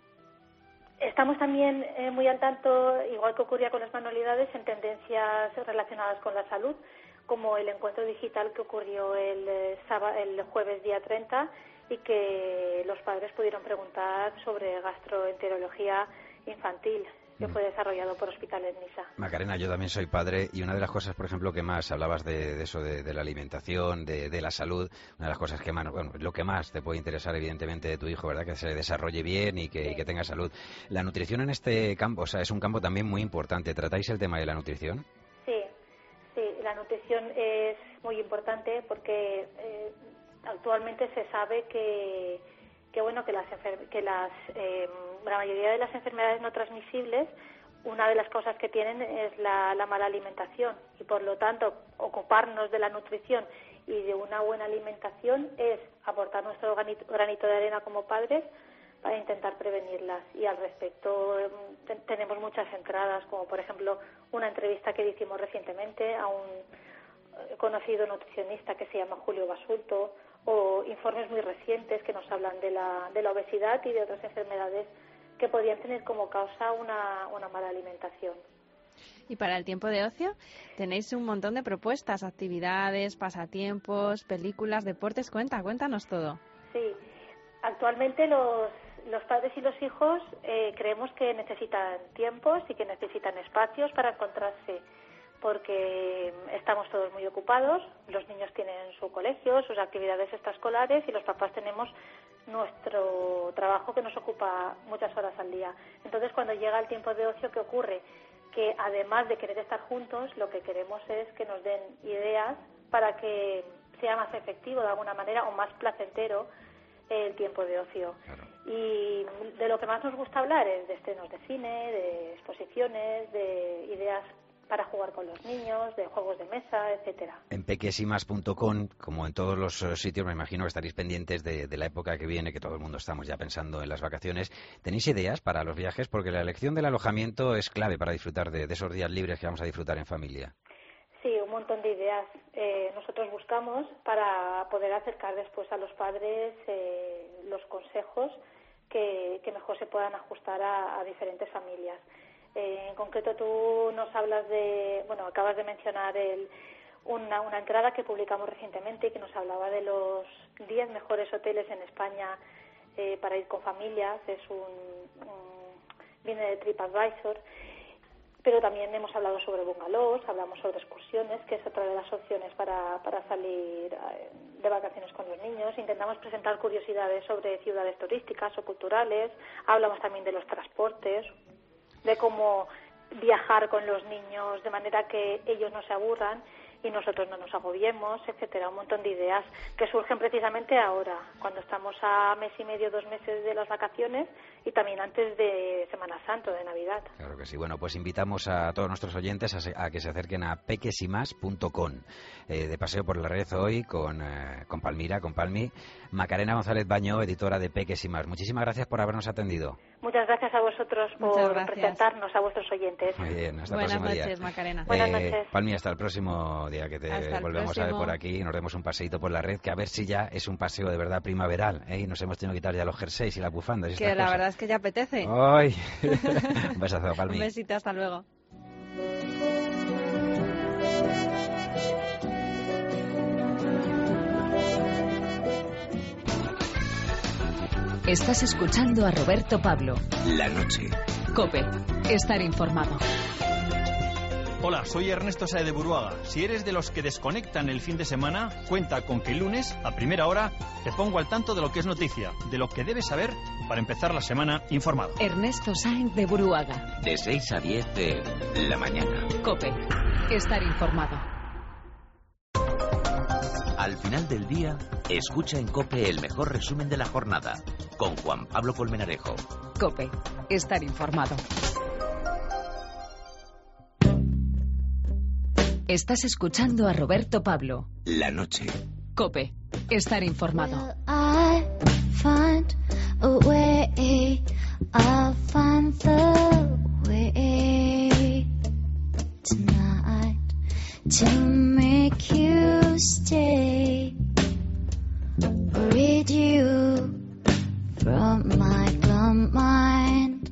estamos también muy al tanto, igual que ocurría con las manualidades, en tendencias relacionadas con la salud, como el encuentro digital que ocurrió el jueves día 30, y que los padres pudieron preguntar sobre gastroenterología infantil, que fue desarrollado por Hospitales Nisa. Macarena, yo también soy padre, y una de las cosas, por ejemplo, que más hablabas de eso, de la alimentación, de la salud, una de las cosas que más, bueno, lo que más te puede interesar, evidentemente, de tu hijo, ¿verdad?, que se desarrolle bien y que tenga salud. La nutrición en este campo, o sea, es un campo también muy importante. ¿Tratáis el tema de la nutrición? Sí, la nutrición es muy importante porque actualmente se sabe que la mayoría de las enfermedades no transmisibles, una de las cosas que tienen es la mala alimentación, y por lo tanto ocuparnos de la nutrición y de una buena alimentación es aportar nuestro granito de arena como padres para intentar prevenirlas. Y al respecto tenemos muchas entradas, como por ejemplo una entrevista que hicimos recientemente a un conocido nutricionista que se llama Julio Basulto, o informes muy recientes que nos hablan de la obesidad y de otras enfermedades que podrían tener como causa una mala alimentación. Y para el tiempo de ocio tenéis un montón de propuestas, actividades, pasatiempos, películas, deportes. Cuéntanos todo. Sí, actualmente los padres y los hijos creemos que necesitan tiempos y que necesitan espacios para encontrarse, porque estamos todos muy ocupados, los niños tienen su colegio, sus actividades extraescolares, y los papás tenemos nuestro trabajo que nos ocupa muchas horas al día. Entonces, cuando llega el tiempo de ocio, ¿qué ocurre? Que además de querer estar juntos, lo que queremos es que nos den ideas para que sea más efectivo de alguna manera, o más placentero, el tiempo de ocio. Claro. Y de lo que más nos gusta hablar es de estrenos de cine, de exposiciones, de ideas para jugar con los niños, de juegos de mesa, etcétera. En pequesimas.com, como en todos los sitios, me imagino que estaréis pendientes de la época que viene, que todo el mundo estamos ya pensando en las vacaciones. ¿Tenéis ideas para los viajes? Porque la elección del alojamiento es clave para disfrutar de esos días libres que vamos a disfrutar en familia. Sí, un montón de ideas. Nosotros buscamos para poder acercar después a los padres los consejos que mejor se puedan ajustar a diferentes familias. En concreto, tú nos hablas acabas de mencionar una entrada que publicamos recientemente y que nos hablaba de los 10 mejores hoteles en España para ir con familias. Viene de TripAdvisor, pero también hemos hablado sobre bungalows, hablamos sobre excursiones, que es otra de las opciones para salir de vacaciones con los niños. Intentamos presentar curiosidades sobre ciudades turísticas o culturales. Hablamos también de los transportes, de cómo viajar con los niños de manera que ellos no se aburran y nosotros no nos agobiemos, etcétera. Un montón de ideas que surgen precisamente ahora, cuando estamos a mes y medio, 2 meses de las vacaciones y también antes de Semana Santa, de Navidad. Claro que sí. Bueno, pues invitamos a todos nuestros oyentes a que se acerquen a pequesimás.com. De paseo por la red hoy con Palmira, con Palmi. Macarena González Baño, editora de Peques y Más. Muchísimas gracias por habernos atendido. Muchas gracias a vosotros por presentarnos a vuestros oyentes. Muy bien, hasta Buenas el próximo noches, día. Macarena. Buenas noches. Palmi, hasta el próximo día que te volvemos a ver por aquí y nos demos un paseíto por la red, que a ver si ya es un paseo de verdad primaveral, ¿eh? Y nos hemos tenido que quitar ya los jerseys y las bufandas. Que la verdad es que ya apetece. ¡Ay! Un besazo, Palmi. Un besito, hasta luego. Estás escuchando a Roberto Pablo. La noche. COPE. Estar informado. Hola, soy Ernesto Sae de Buruaga. Si eres de los que desconectan el fin de semana, cuenta con que el lunes, a primera hora, te pongo al tanto de lo que es noticia, de lo que debes saber para empezar la semana informado. Ernesto Sae de Buruaga. De 6 a 10 de la mañana. COPE. Estar informado. Al final del día, escucha en COPE el mejor resumen de la jornada, con Juan Pablo Colmenarejo. COPE. Estar informado. Estás escuchando a Roberto Pablo. La noche. COPE. Estar informado. I find a way, I'll find the way tonight to make you stay, rid you from my glum mind,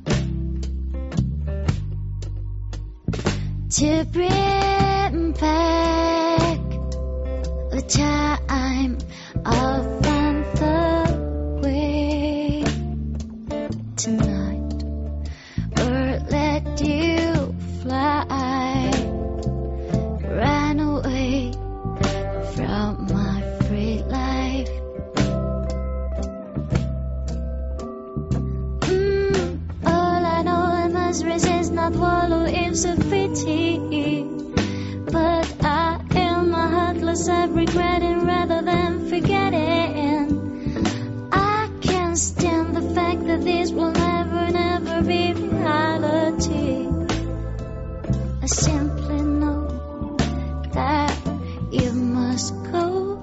to bring back the time I'll find the way tonight, or let you fly, run away from my free life. All I know I must resist, not wallow in self-pity, but I am a heartless of regretting rather than forgetting. I can't stand the fact that this will never, never be reality. I simply know that you must go.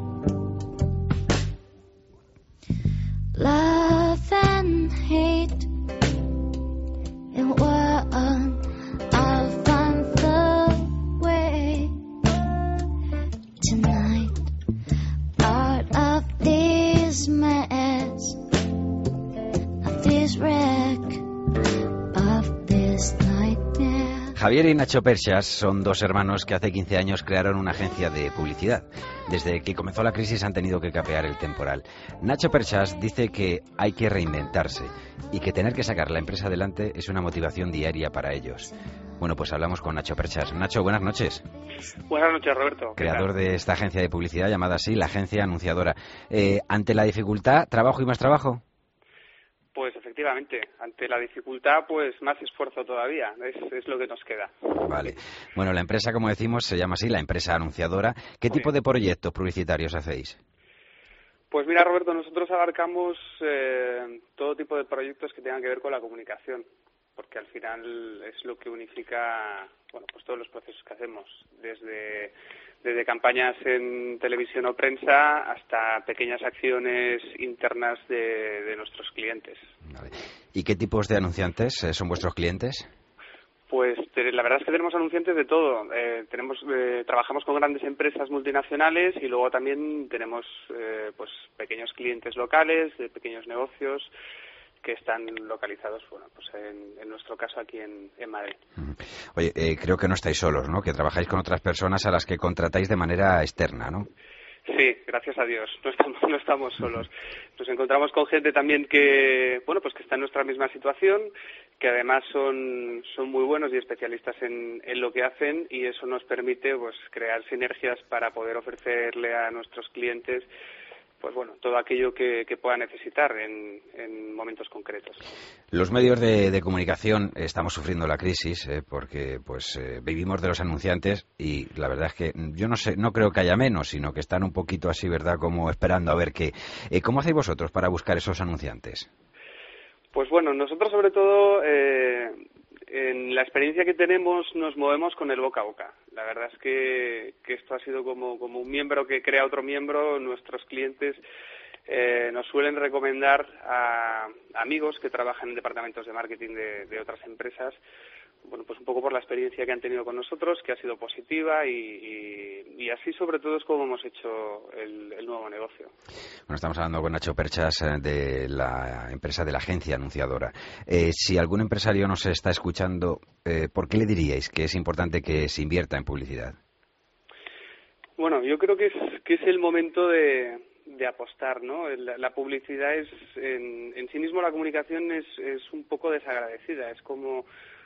Love and hate in one, I'll find the way tonight, out of this mess, of this wreck, of this nightmare. Javier y Nacho Perchas son dos hermanos que hace 15 años crearon una agencia de publicidad. Desde que comenzó la crisis han tenido que capear el temporal. Nacho Perchas dice que hay que reinventarse y que tener que sacar la empresa adelante es una motivación diaria para ellos. Bueno, pues hablamos con Nacho Perchas. Nacho, buenas noches. Buenas noches, Roberto. Creador de esta agencia de publicidad llamada así, la Agencia Anunciadora. Ante la dificultad, ¿trabajo y más trabajo? Pues efectivamente, ante la dificultad, pues más esfuerzo todavía, es lo que nos queda. Vale. Bueno, la empresa, como decimos, se llama así, la empresa anunciadora. ¿Qué tipo de proyectos publicitarios hacéis? Pues mira, Roberto, nosotros abarcamos todo tipo de proyectos que tengan que ver con la comunicación, porque al final es lo que unifica, bueno, pues todos los procesos que hacemos, desde campañas en televisión o prensa hasta pequeñas acciones internas de nuestros clientes. Vale. ¿Y qué tipos de anunciantes son vuestros clientes? Pues la verdad es que tenemos anunciantes de todo. Trabajamos con grandes empresas multinacionales y luego también tenemos pues pequeños clientes locales, de pequeños negocios que están localizados, bueno, pues en nuestro caso aquí en Madrid. Oye, creo que no estáis solos, ¿no? Que trabajáis con otras personas a las que contratáis de manera externa, ¿no? Sí, gracias a Dios, no estamos solos. Nos encontramos con gente también que, bueno, pues que está en nuestra misma situación, que además son muy buenos y especialistas en lo que hacen, y eso nos permite pues crear sinergias para poder ofrecerle a nuestros clientes pues bueno, todo aquello que pueda necesitar en momentos concretos. Los medios de comunicación estamos sufriendo la crisis porque vivimos de los anunciantes, y la verdad es que yo no creo que haya menos, sino que están un poquito así, ¿verdad?, como esperando a ver qué. ¿Cómo hacéis vosotros para buscar esos anunciantes? Pues bueno, nosotros sobre todo en la experiencia que tenemos nos movemos con el boca a boca. La verdad es que esto ha sido como un miembro que crea otro miembro. Nuestros clientes nos suelen recomendar a amigos que trabajan en departamentos de marketing de otras empresas, bueno, pues un poco por la experiencia que han tenido con nosotros, que ha sido positiva, y así sobre todo es como hemos hecho el nuevo negocio. Bueno, estamos hablando con Nacho Perchas de la empresa, de la agencia anunciadora. Si algún empresario nos está escuchando, ¿por qué le diríais que es importante que se invierta en publicidad? Bueno, yo creo que es el momento de apostar, ¿no? La publicidad es, en sí mismo la comunicación es un poco desagradecida, es como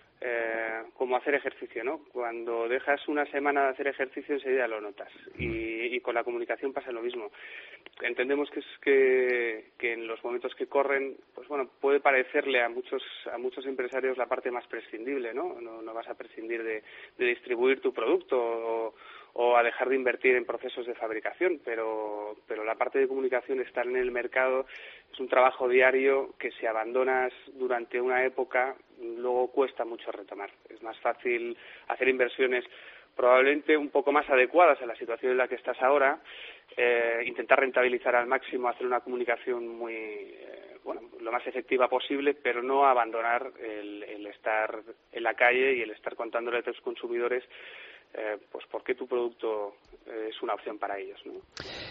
hacer ejercicio, ¿no? Cuando dejas una semana de hacer ejercicio enseguida lo notas, y con la comunicación pasa lo mismo. Entendemos que en los momentos que corren, pues bueno, puede parecerle a muchos empresarios la parte más prescindible, ¿no? No vas a prescindir de distribuir tu producto o a dejar de invertir en procesos de fabricación, pero la parte de comunicación, estar en el mercado, es un trabajo diario que si abandonas durante una época, luego cuesta mucho retomar. Es más fácil hacer inversiones probablemente un poco más adecuadas a la situación en la que estás ahora, intentar rentabilizar al máximo, hacer una comunicación muy lo más efectiva posible, pero no abandonar el estar en la calle y el estar contándole a tus consumidores pues por qué tu producto es una opción para ellos, ¿no?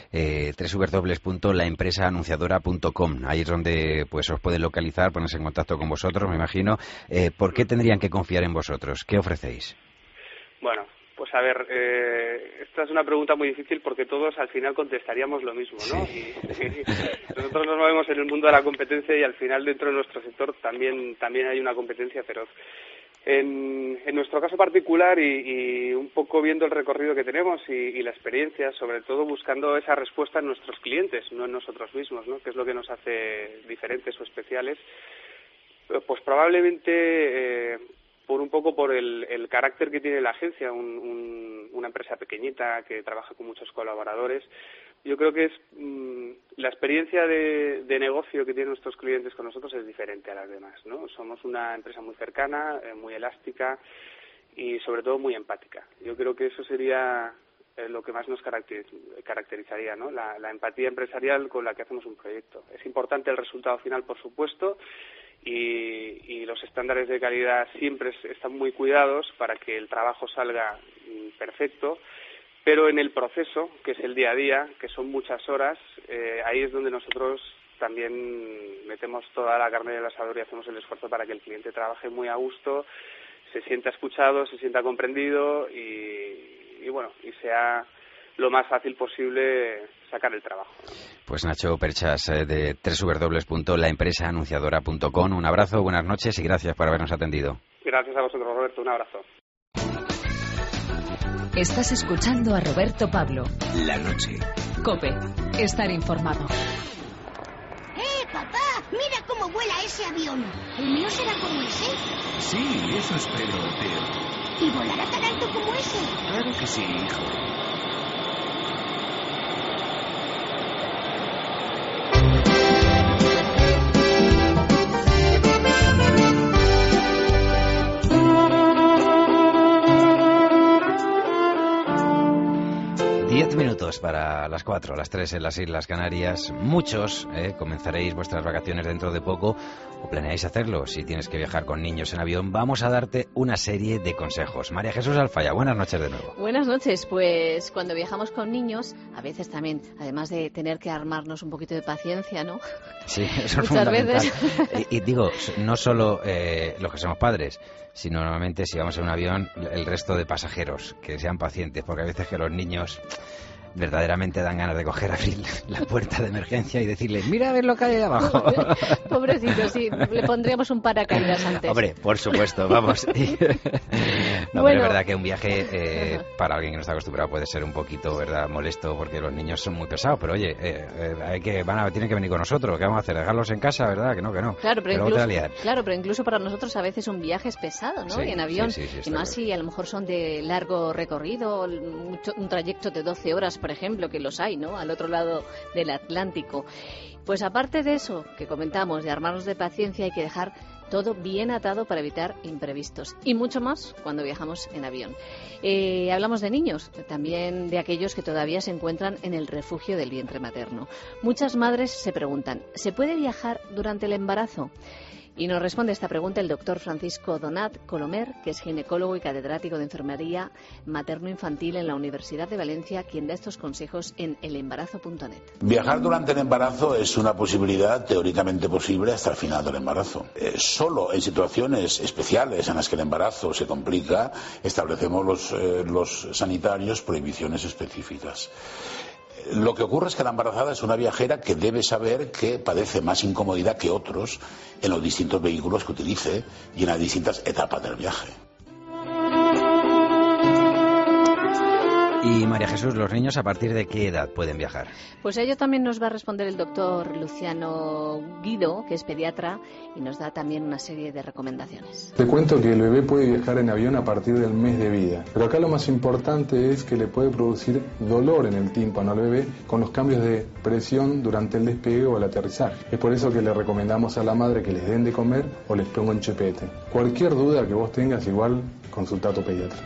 www.laempresaanunciadora.com, ahí es donde pues os pueden localizar, ponerse en contacto con vosotros, me imagino. ¿Por qué tendrían que confiar en vosotros? ¿Qué ofrecéis? Bueno, pues a ver, esta es una pregunta muy difícil porque todos al final contestaríamos lo mismo, ¿no? Sí. Y nosotros nos movemos en el mundo de la competencia, y al final dentro de nuestro sector también hay una competencia feroz. En nuestro caso particular, y un poco viendo el recorrido que tenemos y la experiencia, sobre todo buscando esa respuesta en nuestros clientes, no en nosotros mismos, ¿no?, que es lo que nos hace diferentes o especiales, pues probablemente por el carácter que tiene la agencia, una empresa pequeñita que trabaja con muchos colaboradores. Yo creo que es la experiencia de negocio que tienen nuestros clientes con nosotros es diferente a las demás, ¿no? Somos una empresa muy cercana, muy elástica y sobre todo muy empática. Yo creo que eso sería lo que más nos caracterizaría, ¿no? La empatía empresarial con la que hacemos un proyecto. Es importante el resultado final, por supuesto, y los estándares de calidad siempre están muy cuidados para que el trabajo salga perfecto. Pero en el proceso, que es el día a día, que son muchas horas, ahí es donde nosotros también metemos toda la carne del asador y hacemos el esfuerzo para que el cliente trabaje muy a gusto, se sienta escuchado, se sienta comprendido y sea lo más fácil posible sacar el trabajo. Pues Nacho Perchas de www.laempresaanunciadora.com, un abrazo, buenas noches y gracias por habernos atendido. Gracias a vosotros, Roberto, un abrazo. Estás escuchando a Roberto Pablo. La noche. COPE. Estar informado. ¡Papá! ¡Mira cómo vuela ese avión! ¿El mío será como ese? Sí, eso espero, Teo. ¿Y volará tan alto como ese? Claro que sí, hijo. 10 minutos para las 4, las 3 en las Islas Canarias. Muchos comenzaréis vuestras vacaciones dentro de poco o planeáis hacerlo. Si tienes que viajar con niños en avión, vamos a darte una serie de consejos. María Jesús Alfaya, buenas noches de nuevo. Buenas noches. Pues cuando viajamos con niños, a veces también, además de tener que armarnos un poquito de paciencia, ¿no? Sí, eso es Muchas fundamental. veces. Y digo, no solo los que somos padres, sino normalmente si vamos en un avión, el resto de pasajeros, que sean pacientes, porque a veces que los niños verdaderamente dan ganas de abrir la puerta de emergencia y decirle, mira a ver lo que hay de abajo. Pobrecito, sí, le pondríamos un paracaídas antes. Hombre, por supuesto, vamos. No, Bueno. pero es verdad que un viaje para alguien que no está acostumbrado puede ser un poquito, ¿verdad?, molesto, porque los niños son muy pesados, pero oye, tienen que venir con nosotros, ¿qué vamos a hacer? ¿Dejarlos en casa, verdad? Que no. Claro, Que luego te la lían. pero incluso para nosotros a veces un viaje es pesado, ¿no? Sí, Y en avión, sí, y está más si a lo mejor son de largo recorrido, un trayecto de 12 horas, por ejemplo, que los hay, ¿no? Al otro lado del Atlántico. Pues aparte de eso que comentamos, de armarnos de paciencia, hay que dejar todo bien atado para evitar imprevistos. Y mucho más cuando viajamos en avión. Hablamos de niños, también de aquellos que todavía se encuentran en el refugio del vientre materno. Muchas madres se preguntan, ¿se puede viajar durante el embarazo? Y nos responde esta pregunta el doctor Francisco Donat Colomer, que es ginecólogo y catedrático de enfermería materno-infantil en la Universidad de Valencia, quien da estos consejos en elembarazo.net. Viajar durante el embarazo es una posibilidad teóricamente posible hasta el final del embarazo. Solo en situaciones especiales en las que el embarazo se complica, establecemos los sanitarios prohibiciones específicas. Lo que ocurre es que la embarazada es una viajera que debe saber que padece más incomodidad que otros en los distintos vehículos que utilice y en las distintas etapas del viaje. Y María Jesús, ¿los niños a partir de qué edad pueden viajar? Pues a ello también nos va a responder el doctor Luciano Guido, que es pediatra, y nos da también una serie de recomendaciones. Te cuento que el bebé puede viajar en avión a partir del mes de vida, pero acá lo más importante es que le puede producir dolor en el tímpano al bebé con los cambios de presión durante el despegue o el aterrizaje. Es por eso que le recomendamos a la madre que les den de comer o les pongan chupete. Cualquier duda que vos tengas, igual consulta a tu pediatra.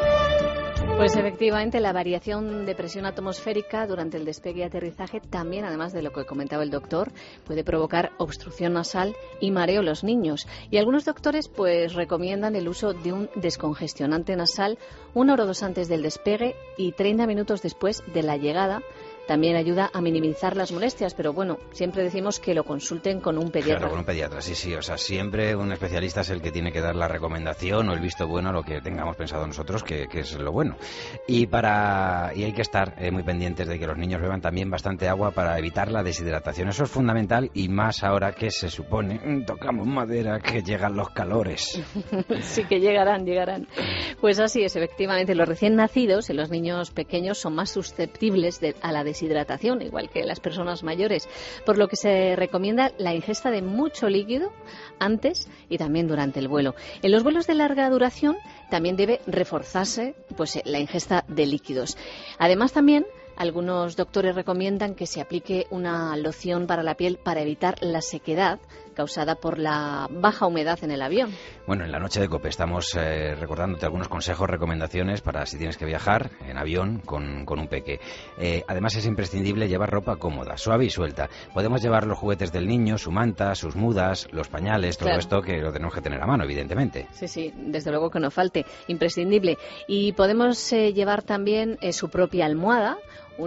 Pues efectivamente la variación de presión atmosférica durante el despegue y aterrizaje también, además de lo que comentaba el doctor, puede provocar obstrucción nasal y mareo en los niños. Y algunos doctores pues recomiendan el uso de un descongestionante nasal 1 hora o 2 antes del despegue y 30 minutos después de la llegada. También ayuda a minimizar las molestias, pero bueno, siempre decimos que lo consulten con un pediatra. Claro, con un pediatra, sí, o sea, siempre un especialista es el que tiene que dar la recomendación o el visto bueno a lo que tengamos pensado nosotros, que es lo bueno. Y hay que estar muy pendientes de que los niños beban también bastante agua para evitar la deshidratación. Eso es fundamental y más ahora que se supone, tocamos madera, que llegan los calores. Sí que llegarán. Pues así es, efectivamente, los recién nacidos y los niños pequeños son más susceptibles a la deshidratación, igual que las personas mayores, por lo que se recomienda la ingesta de mucho líquido antes y también durante el vuelo. En los vuelos de larga duración también debe reforzarse pues la ingesta de líquidos. Además también algunos doctores recomiendan que se aplique una loción para la piel para evitar la sequedad causada por la baja humedad en el avión. Bueno, en la noche de COPE estamos recordándote algunos consejos, recomendaciones para si tienes que viajar en avión con un peque. Además es imprescindible llevar ropa cómoda, suave y suelta. Podemos llevar los juguetes del niño, su manta, sus mudas, los pañales, todo esto que lo tenemos que tener a mano, evidentemente. Sí, desde luego que no falte, imprescindible. Y podemos llevar también su propia almohada,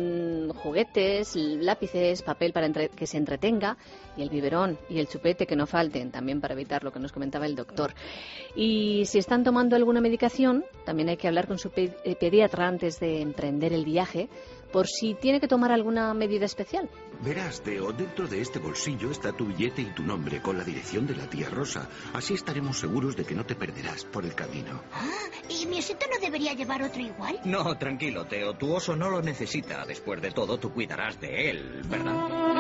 juguetes, lápices, papel para que se entretenga, y el biberón y el chupete que no falten, también para evitar lo que nos comentaba el doctor. Y si están tomando alguna medicación, también hay que hablar con su pediatra antes de emprender el viaje, por si tiene que tomar alguna medida especial. Verás, Teo, dentro de este bolsillo está tu billete y tu nombre con la dirección de la tía Rosa. Así estaremos seguros de que no te perderás por el camino. ¿Y mi osito no debería llevar otro igual? No, tranquilo, Teo. Tu oso no lo necesita. Después de todo, tú cuidarás de él, ¿verdad?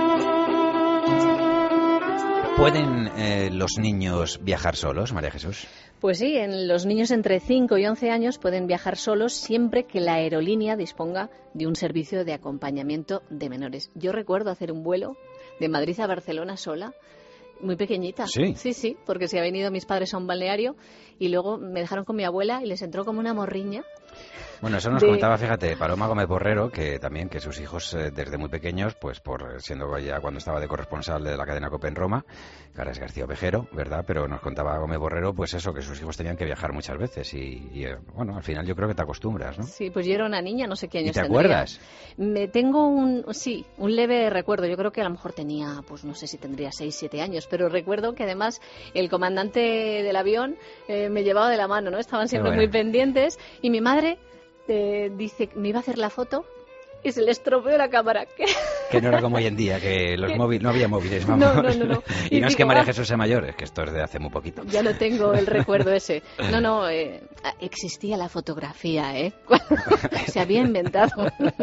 ¿Pueden los niños viajar solos, María Jesús? Pues sí, los niños entre 5 y 11 años pueden viajar solos siempre que la aerolínea disponga de un servicio de acompañamiento de menores. Yo recuerdo hacer un vuelo de Madrid a Barcelona sola, muy pequeñita. Sí. Sí, porque se habían ido mis padres a un balneario y luego me dejaron con mi abuela y les entró como una morriña. Bueno, eso nos comentaba, fíjate, Paloma Gómez Borrero, que también, que sus hijos desde muy pequeños, pues por siendo ya cuando estaba de corresponsal de la cadena COPE en Roma, que ahora es García Ovejero, ¿verdad? Pero nos contaba Gómez Borrero, pues eso, que sus hijos tenían que viajar muchas veces y bueno, al final yo creo que te acostumbras, ¿no? Sí, pues yo era una niña, no sé qué años ¿Y te tendría. acuerdas? Tengo un leve recuerdo. Yo creo que a lo mejor tenía, pues no sé si tendría 6, 7 años, pero recuerdo que además el comandante del avión me llevaba de la mano, ¿no? Estaban siempre muy pendientes y mi madre dice, me iba a hacer la foto y se le estropeó la cámara. Que no era como hoy en día, que los móviles, no había móviles, No. Y no es que María Jesús sea mayor, es que esto es de hace muy poquito. Ya no tengo el recuerdo ese. No, existía la fotografía, se había inventado.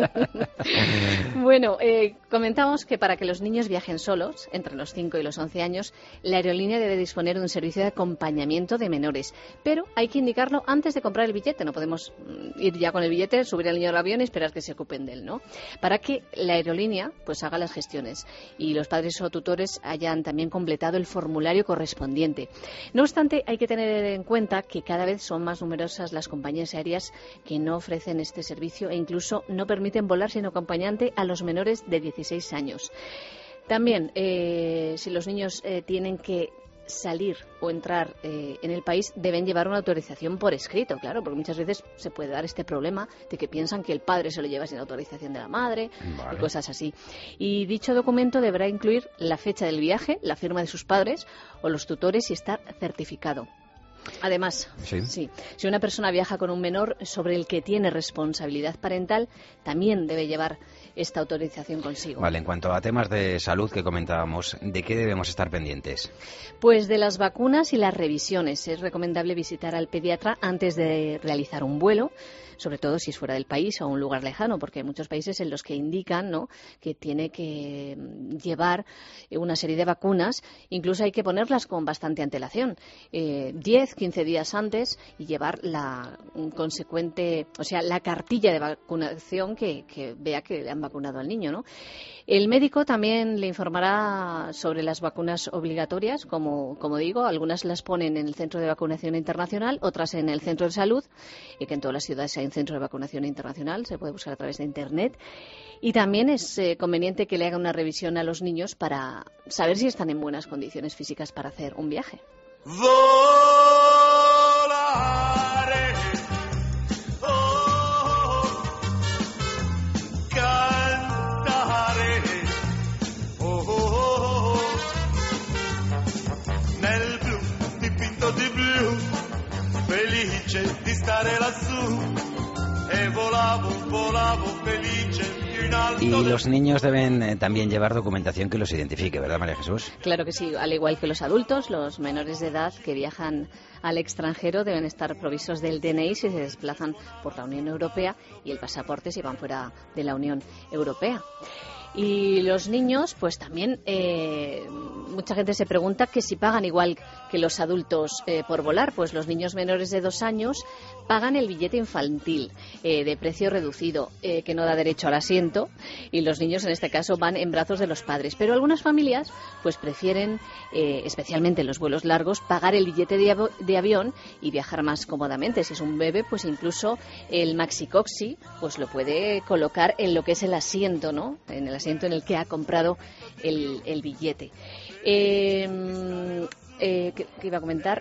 Bueno, comentamos que para que los niños viajen solos, entre los 5 y los 11 años, la aerolínea debe disponer de un servicio de acompañamiento de menores. Pero hay que indicarlo antes de comprar el billete. No podemos ir ya con el billete, subir al niño al avión y esperar que se ocupen de él, ¿no? Para que la aerolínea pues haga las gestiones y los padres o tutores hayan también completado el formulario correspondiente. No obstante, hay que tener en cuenta que cada vez son más numerosas las compañías aéreas que no ofrecen este servicio e incluso no permiten volar sin acompañante a los menores de 16 años. También, si los niños tienen que salir o entrar en el país, deben llevar una autorización por escrito, claro, porque muchas veces se puede dar este problema de que piensan que el padre se lo lleva sin autorización de la madre y cosas así. Y dicho documento deberá incluir la fecha del viaje, la firma de sus padres o los tutores y estar certificado. Además, si una persona viaja con un menor sobre el que tiene responsabilidad parental, también debe llevar esta autorización consigo. Vale, en cuanto a temas de salud que comentábamos, ¿de qué debemos estar pendientes? Pues de las vacunas y las revisiones. Es recomendable visitar al pediatra antes de realizar un vuelo, sobre todo si es fuera del país o a un lugar lejano, porque hay muchos países en los que indican, ¿no?, que tiene que llevar una serie de vacunas, incluso hay que ponerlas con bastante antelación, 10, 15 días antes, y llevar la consecuente, o sea, la cartilla de vacunación que vea que le han vacunado al niño, ¿no? El médico también le informará sobre las vacunas obligatorias, como digo, algunas las ponen en el Centro de Vacunación Internacional, otras en el Centro de Salud, y que en todas las ciudades hay un centro de vacunación internacional, se puede buscar a través de Internet. Y también es conveniente que le haga una revisión a los niños para saber si están en buenas condiciones físicas para hacer un viaje. Y los niños deben también llevar documentación que los identifique, ¿verdad, María Jesús? Claro que sí, al igual que los adultos, los menores de edad que viajan al extranjero deben estar provistos del DNI si se desplazan por la Unión Europea y el pasaporte si van fuera de la Unión Europea. Y los niños, pues también, mucha gente se pregunta que si pagan igual que los adultos por volar. Pues los niños menores de 2 años pagan el billete infantil de precio reducido, que no da derecho al asiento, y los niños en este caso van en brazos de los padres. Pero algunas familias pues prefieren, especialmente en los vuelos largos, pagar el billete de avión y viajar más cómodamente. Si es un bebé, pues incluso el maxi-coxi pues lo puede colocar en lo que es el asiento, ¿no?, en el asiento en el que ha comprado el billete. ¿Qué iba a comentar?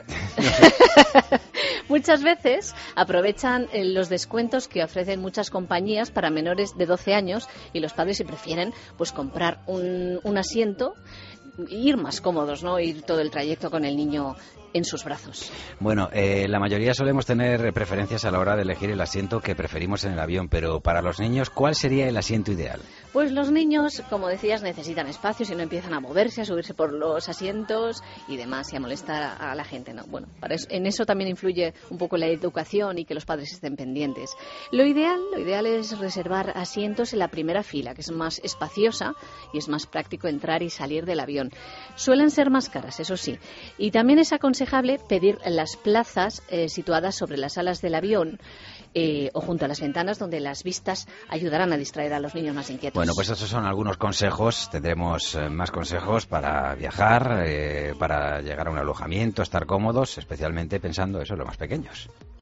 Muchas veces aprovechan los descuentos que ofrecen muchas compañías para menores de 12 años y los padres, si prefieren, pues comprar un asiento, ir más cómodos, ¿no?, ir todo el trayecto con el niño en sus brazos. Bueno, la mayoría solemos tener preferencias a la hora de elegir el asiento que preferimos en el avión, pero para los niños, ¿cuál sería el asiento ideal? Pues los niños, como decías, necesitan espacio, si no empiezan a moverse, a subirse por los asientos y demás, y a molestar a la gente, ¿no? Bueno, en eso también influye un poco la educación y que los padres estén pendientes. Lo ideal es reservar asientos en la primera fila, que es más espaciosa y es más práctico entrar y salir del avión. Suelen ser más caras, eso sí, y también es aconsejable pedir las plazas situadas sobre las alas del avión o junto a las ventanas, donde las vistas ayudarán a distraer a los niños más inquietos. Bueno, pues esos son algunos consejos. Tendremos más consejos para viajar, para llegar a un alojamiento, estar cómodos, especialmente pensando eso en los más pequeños.